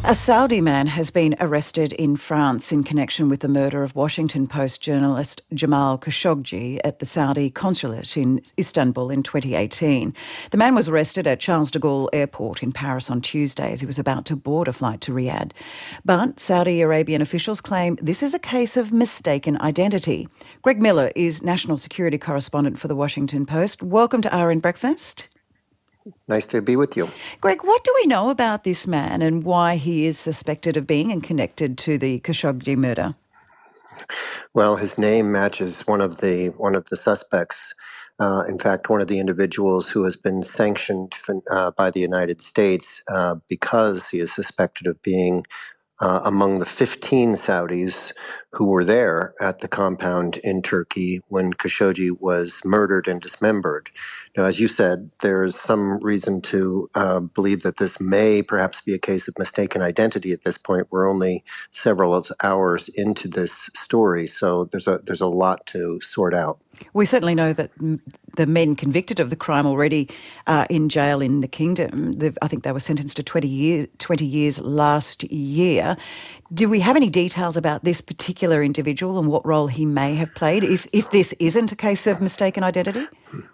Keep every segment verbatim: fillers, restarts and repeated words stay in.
A Saudi man has been arrested in France in connection with the murder of Washington Post journalist Jamal Khashoggi at the Saudi consulate in Istanbul in twenty eighteen. The man was arrested at Charles de Gaulle Airport in Paris on Tuesday as he was about to board a flight to Riyadh. But Saudi Arabian officials claim this is a case of mistaken identity. Greg Miller is national security correspondent for the Washington Post. Welcome to R N Breakfast. Nice to be with you. Greg, what do we know about this man and why he is suspected of being and connected to the Khashoggi murder? Well, his name matches one of the one of the suspects. Uh, in fact, one of the individuals who has been sanctioned uh, by the United States uh, because he is suspected of being Uh, among the fifteen Saudis who were there at the compound in Turkey when Khashoggi was murdered and dismembered. Now, as you said, there's some reason to uh, believe that this may perhaps be a case of mistaken identity at this point. We're only several hours into this story, so there's a there's a lot to sort out. We certainly know that the men convicted of the crime already uh, in jail in the kingdom. They've, I think they were sentenced to twenty years, twenty years last year. Do we have any details about this particular individual and what role he may have played if, if this isn't a case of mistaken identity?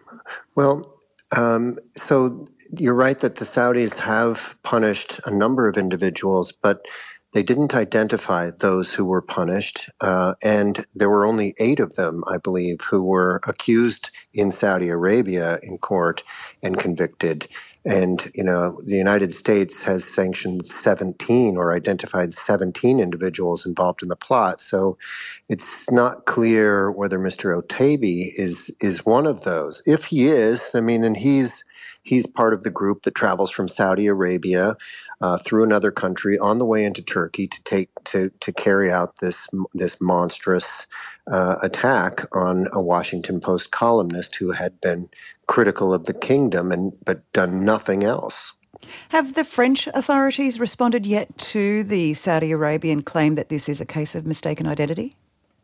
Well, um, so you're right that the Saudis have punished a number of individuals, but they didn't identify those who were punished, uh, and there were only eight of them, I believe, who were accused in Saudi Arabia in court and convicted. And, you know, the United States has sanctioned seventeen or identified seventeen individuals involved in the plot. So it's not clear whether Mister Otaibi is is one of those. If he is, I mean, then he's He's part of the group that travels from Saudi Arabia uh, through another country on the way into Turkey to take to to carry out this this monstrous uh, attack on a Washington Post columnist who had been critical of the kingdom and but done nothing else. Have the French authorities responded yet to the Saudi Arabian claim that this is a case of mistaken identity?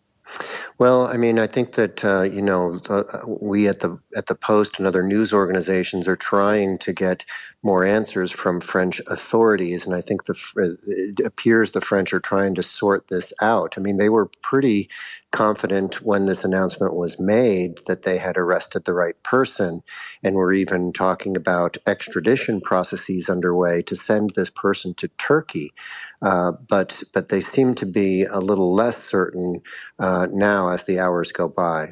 Well, I mean, I think that uh, you know uh, we at the at the Post and other news organizations are trying to get more answers from French authorities, and I think the it appears the French are trying to sort this out. I mean, they were pretty confident when this announcement was made that they had arrested the right person, and were even talking about extradition processes underway to send this person to Turkey. Uh, but but they seem to be a little less certain uh, now as the hours go by.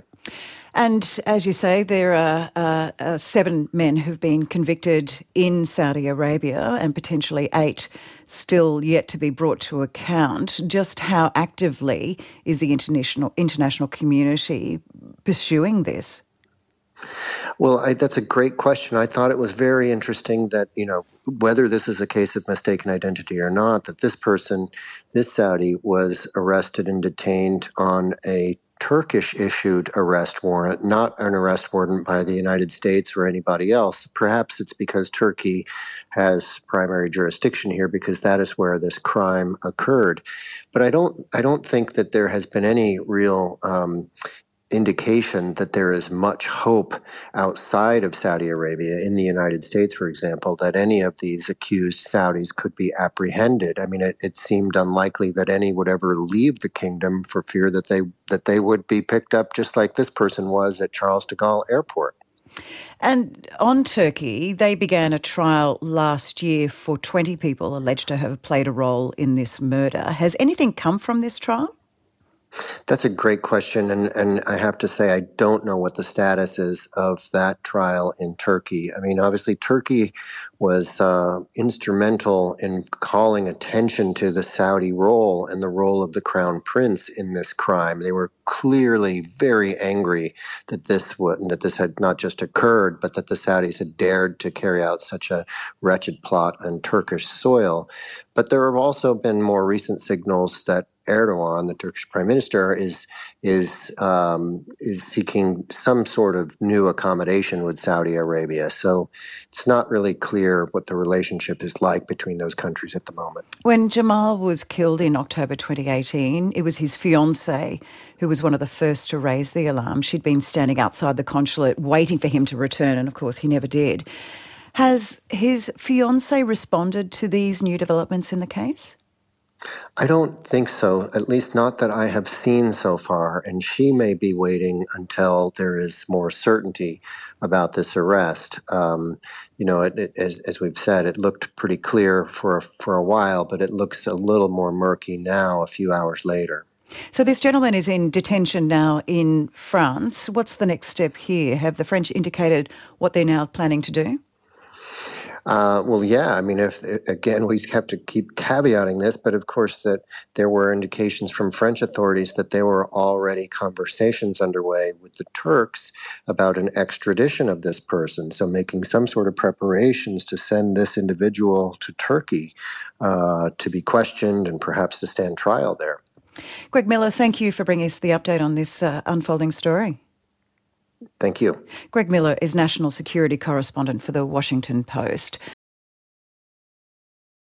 And as you say, there are uh, uh, seven men who've been convicted in Saudi Arabia and potentially eight still yet to be brought to account. Just how actively is the international international community pursuing this? Well, I, that's a great question. I thought it was very interesting that, you know, whether this is a case of mistaken identity or not, that this person, this Saudi, was arrested and detained on a Turkish-issued arrest warrant, not an arrest warrant by the United States or anybody else. Perhaps it's because Turkey has primary jurisdiction here because that is where this crime occurred. But I don't, I don't think that there has been any real um, indication that there is much hope outside of Saudi Arabia, in the United States, for example, that any of these accused Saudis could be apprehended. I mean, it, it seemed unlikely that any would ever leave the kingdom for fear that they that they would be picked up just like this person was at Charles de Gaulle Airport. And on Turkey, they began a trial last year for twenty people alleged to have played a role in this murder. Has anything come from this trial? That's a great question, and, and I have to say I don't know what the status is of that trial in Turkey. I mean, obviously Turkey was uh, instrumental in calling attention to the Saudi role and the role of the Crown Prince in this crime. They were clearly very angry that this would, that this had not just occurred, but that the Saudis had dared to carry out such a wretched plot on Turkish soil. But there have also been more recent signals that Erdogan, the Turkish prime minister, is is um, is seeking some sort of new accommodation with Saudi Arabia. So it's not really clear what the relationship is like between those countries at the moment. When Jamal was killed in October twenty eighteen, it was his fiancée who was one of the first to raise the alarm. She'd been standing outside the consulate waiting for him to return, and of course he never did. Has his fiancée responded to these new developments in the case? I don't think so, at least not that I have seen so far, and she may be waiting until there is more certainty about this arrest. Um, you know, it, it, as, as we've said, it looked pretty clear for, for a while, but it looks a little more murky now a few hours later. So this gentleman is in detention now in France. What's the next step here? Have the French indicated what they're now planning to do? Uh, well, yeah. I mean, if again, we have to keep caveating this, but of course, that there were indications from French authorities that there were already conversations underway with the Turks about an extradition of this person. So, making some sort of preparations to send this individual to Turkey uh, to be questioned and perhaps to stand trial there. Greg Miller, thank you for bringing us the update on this uh, unfolding story. Thank you. Greg Miller is national security correspondent for The Washington Post.